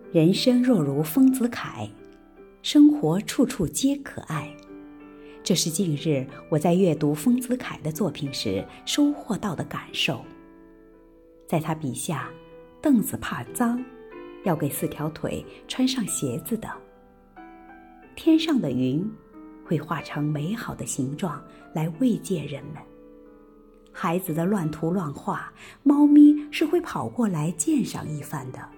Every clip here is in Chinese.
人生若如丰子恺，生活处处皆可爱。这是近日我在阅读丰子恺的作品时收获到的感受。在他笔下，凳子怕脏，要给4条腿穿上鞋子的；天上的云会化成美好的形状来慰藉人们；孩子的乱涂乱画，猫咪是会跑过来鉴赏一番的。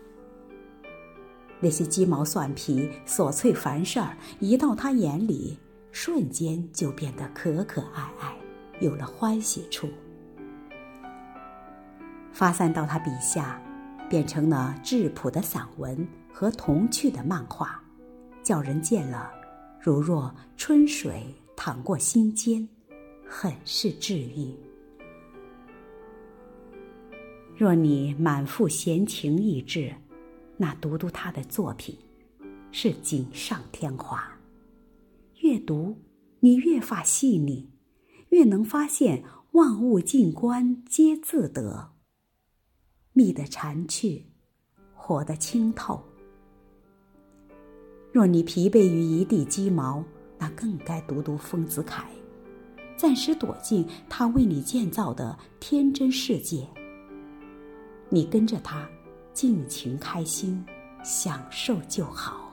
那些鸡毛蒜皮、琐碎烦事儿，一到他眼里，瞬间就变得可可爱爱，有了欢喜处。发散到他笔下，变成了质朴的散文和童趣的漫画，叫人见了如若春水淌过心间，很是治愈。若你满腹闲情逸致，那读读他的作品是锦上添花。越读你越发细腻，越能发现万物静观皆自得，觅得禅趣，活得清透。若你疲惫于一地鸡毛，那更该读读丰子恺，暂时躲进他为你建造的天真世界，你跟着他尽情开心，享受就好。